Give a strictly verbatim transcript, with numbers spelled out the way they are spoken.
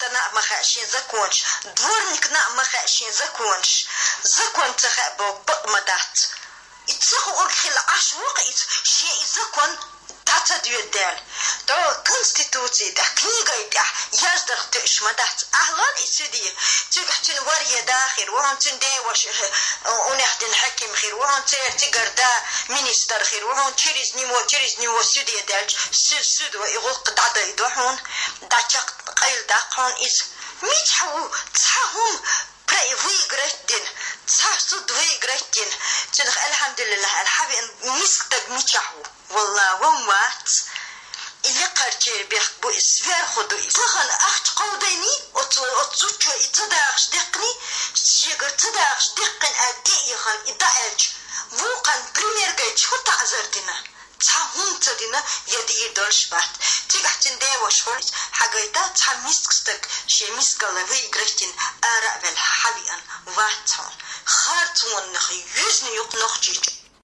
ستنا مخاشين زكونش دورنكنا مخاشين زكونش زكون تخبو بقمدات يتسخو أرخل عش وقت شيء زكون تاتا ديودال تو كونستيتوتي ده كنيغا ده يازدر تش مدات أهلان إسودي تقحتن وريا داخل وهم تندي وش ونحدن حكيم خير وهم تير دا مينستر خير وهم تشيريز نيمو تشيريز نيمو سودي دالج سود سود ويغلق دعدا يدوحون داچق قيل داقون إس ميتحو تصحهم براي ويغرتين تصحصد ويغرتين تنخ الحمد لله الحبي مسكتك ميتحو والله ومات اللي قرجير بيحبو اسفير خدو تخل اخت قوديني وتسوچو اتداغش دقني شيغر تداغش دقن اقي يخن اداعج وقن بريمير جيج خو تعزردنا تحهم تدينا يدي دولش بات تيغحتن دي وشهول حقايتا تحميسكستك شي ميسكالا ويغرتين ارا بالحبيان واتون خارتون نخي يوزني يقنخ جيج